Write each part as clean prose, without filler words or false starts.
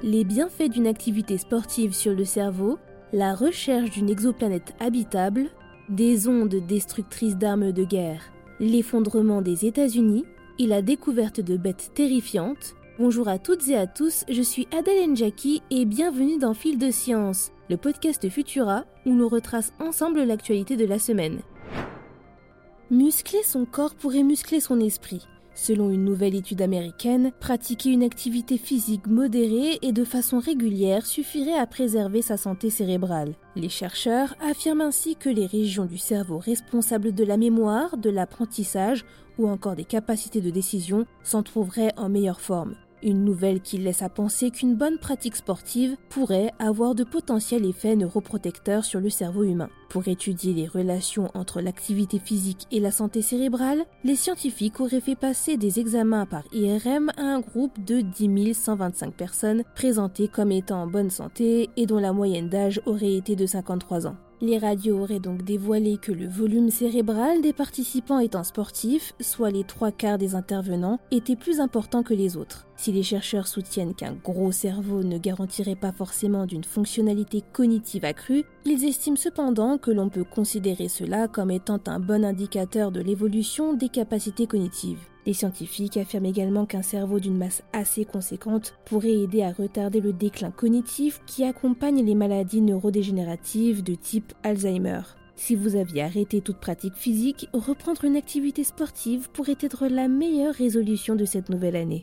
les bienfaits d'une activité sportive sur le cerveau, la recherche d'une exoplanète habitable, des ondes destructrices d'armes de guerre, l'effondrement des États-Unis et la découverte de bêtes terrifiantes. Bonjour à toutes et à tous, je suis Adèle Njaki et bienvenue dans Fil de Science, le podcast Futura où l'on retrace ensemble l'actualité de la semaine. Muscler son corps pourrait muscler son esprit. Selon une nouvelle étude américaine, pratiquer une activité physique modérée et de façon régulière suffirait à préserver sa santé cérébrale. Les chercheurs affirment ainsi que les régions du cerveau responsables de la mémoire, de l'apprentissage ou encore des capacités de décision s'en trouveraient en meilleure forme. Une nouvelle qui laisse à penser qu'une bonne pratique sportive pourrait avoir de potentiels effets neuroprotecteurs sur le cerveau humain. Pour étudier les relations entre l'activité physique et la santé cérébrale, les scientifiques auraient fait passer des examens par IRM à un groupe de 10 125 personnes présentées comme étant en bonne santé et dont la moyenne d'âge aurait été de 53 ans. Les radios auraient donc dévoilé que le volume cérébral des participants étant sportifs, soit les 3/4 des intervenants, était plus important que les autres. Si les chercheurs soutiennent qu'un gros cerveau ne garantirait pas forcément d'une fonctionnalité cognitive accrue, ils estiment cependant que l'on peut considérer cela comme étant un bon indicateur de l'évolution des capacités cognitives. Les scientifiques affirment également qu'un cerveau d'une masse assez conséquente pourrait aider à retarder le déclin cognitif qui accompagne les maladies neurodégénératives de type Alzheimer. Si vous aviez arrêté toute pratique physique, reprendre une activité sportive pourrait être la meilleure résolution de cette nouvelle année.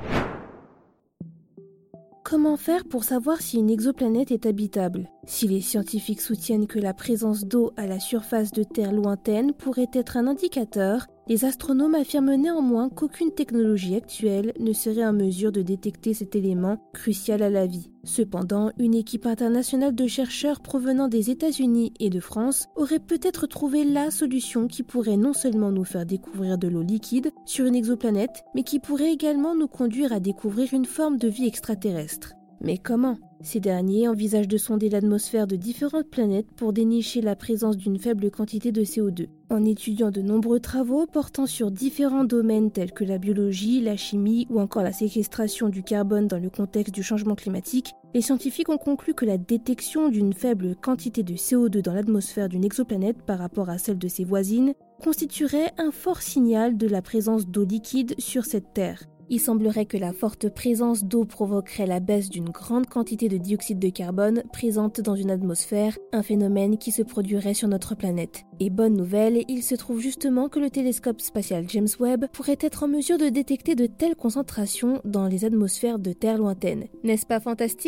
Comment faire pour savoir si une exoplanète est habitable ? Si les scientifiques soutiennent que la présence d'eau à la surface de terres lointaines pourrait être un indicateur, les astronomes affirment néanmoins qu'aucune technologie actuelle ne serait en mesure de détecter cet élément crucial à la vie. Cependant, une équipe internationale de chercheurs provenant des États-Unis et de France aurait peut-être trouvé la solution qui pourrait non seulement nous faire découvrir de l'eau liquide sur une exoplanète, mais qui pourrait également nous conduire à découvrir une forme de vie extraterrestre. Mais comment ? Ces derniers envisagent de sonder l'atmosphère de différentes planètes pour dénicher la présence d'une faible quantité de CO2. En étudiant de nombreux travaux portant sur différents domaines tels que la biologie, la chimie ou encore la séquestration du carbone dans le contexte du changement climatique, les scientifiques ont conclu que la détection d'une faible quantité de CO2 dans l'atmosphère d'une exoplanète par rapport à celle de ses voisines constituerait un fort signal de la présence d'eau liquide sur cette Terre. Il semblerait que la forte présence d'eau provoquerait la baisse d'une grande quantité de dioxyde de carbone présente dans une atmosphère, un phénomène qui se produirait sur notre planète. Et bonne nouvelle, il se trouve justement que le télescope spatial James Webb pourrait être en mesure de détecter de telles concentrations dans les atmosphères de terres lointaines. N'est-ce pas fantastique ?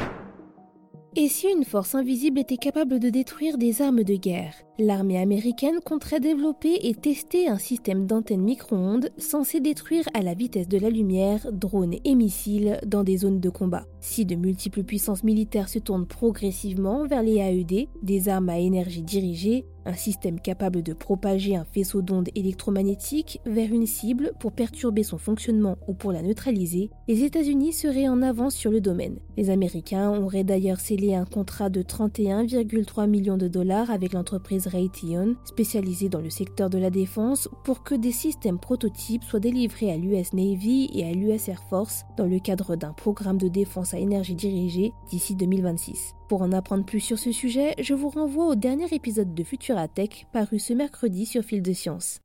Et si une force invisible était capable de détruire des armes de guerre ? L'armée américaine compterait développer et tester un système d'antennes micro-ondes censé détruire à la vitesse de la lumière drones et missiles dans des zones de combat. Si de multiples puissances militaires se tournent progressivement vers les AED, des armes à énergie dirigée, un système capable de propager un faisceau d'ondes électromagnétiques vers une cible pour perturber son fonctionnement ou pour la neutraliser, les États-Unis seraient en avance sur le domaine. Les Américains auraient d'ailleurs scellé un contrat de 31,3 millions de dollars avec l'entreprise Raytheon, spécialisée dans le secteur de la défense, pour que des systèmes prototypes soient délivrés à l'US Navy et à l'US Air Force dans le cadre d'un programme de défense à énergie dirigée d'ici 2026. Pour en apprendre plus sur ce sujet, je vous renvoie au dernier épisode de Futura Tech paru ce mercredi sur Fil de Science.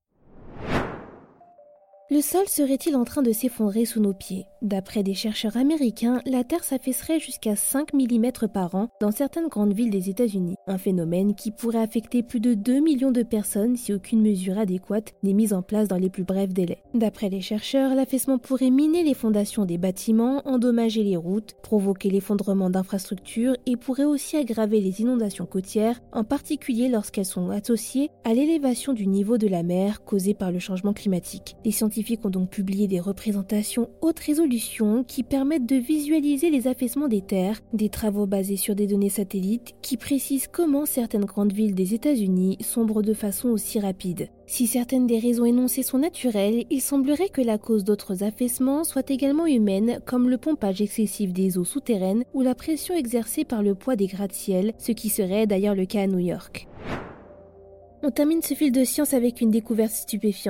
Le sol serait-il en train de s'effondrer sous nos pieds ? D'après des chercheurs américains, la Terre s'affaisserait jusqu'à 5 mm par an dans certaines grandes villes des États-Unis. Un phénomène qui pourrait affecter plus de 2 millions de personnes si aucune mesure adéquate n'est mise en place dans les plus brefs délais. D'après les chercheurs, l'affaissement pourrait miner les fondations des bâtiments, endommager les routes, provoquer l'effondrement d'infrastructures et pourrait aussi aggraver les inondations côtières, en particulier lorsqu'elles sont associées à l'élévation du niveau de la mer causée par le changement climatique. Les scientifiques ont donc publié des représentations haute résolution qui permettent de visualiser les affaissements des terres, des travaux basés sur des données satellites qui précisent comment certaines grandes villes des États-Unis sombrent de façon aussi rapide. Si certaines des raisons énoncées sont naturelles, il semblerait que la cause d'autres affaissements soit également humaine, comme le pompage excessif des eaux souterraines ou la pression exercée par le poids des gratte-ciel, ce qui serait d'ailleurs le cas à New York. On termine ce fil de science avec une découverte stupéfiante.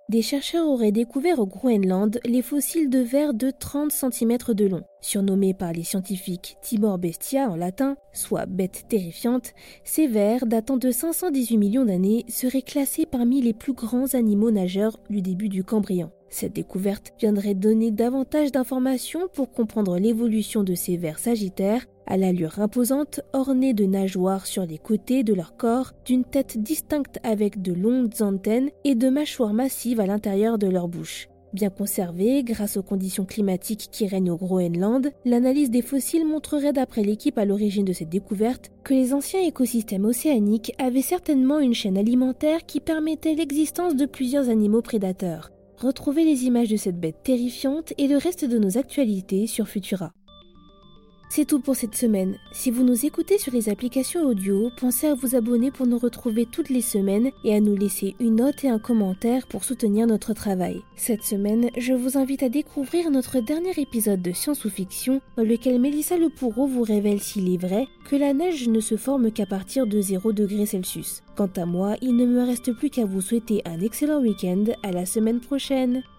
des chercheurs auraient découvert au Groenland les fossiles de vers de 30 cm de long. Surnommés par les scientifiques Timor Bestia en latin, soit bête terrifiante, ces vers, datant de 518 millions d'années, seraient classés parmi les plus grands animaux nageurs du début du Cambrien. Cette découverte viendrait donner davantage d'informations pour comprendre l'évolution de ces vers sagittaires, à l'allure imposante, ornés de nageoires sur les côtés de leur corps, d'une tête distincte avec de longues antennes et de mâchoires massives à l'intérieur de leur bouche. Bien conservés, grâce aux conditions climatiques qui règnent au Groenland, l'analyse des fossiles montrerait d'après l'équipe à l'origine de cette découverte que les anciens écosystèmes océaniques avaient certainement une chaîne alimentaire qui permettait l'existence de plusieurs animaux prédateurs. Retrouvez les images de cette bête terrifiante et le reste de nos actualités sur Futura. C'est tout pour cette semaine. Si vous nous écoutez sur les applications audio, pensez à vous abonner pour nous retrouver toutes les semaines et à nous laisser une note et un commentaire pour soutenir notre travail. Cette semaine, je vous invite à découvrir notre dernier épisode de Science ou Fiction dans lequel Mélissa Lepoureau vous révèle s'il est vrai que la neige ne se forme qu'à partir de 0 degrés Celsius. Quant à moi, il ne me reste plus qu'à vous souhaiter un excellent week-end. À la semaine prochaine.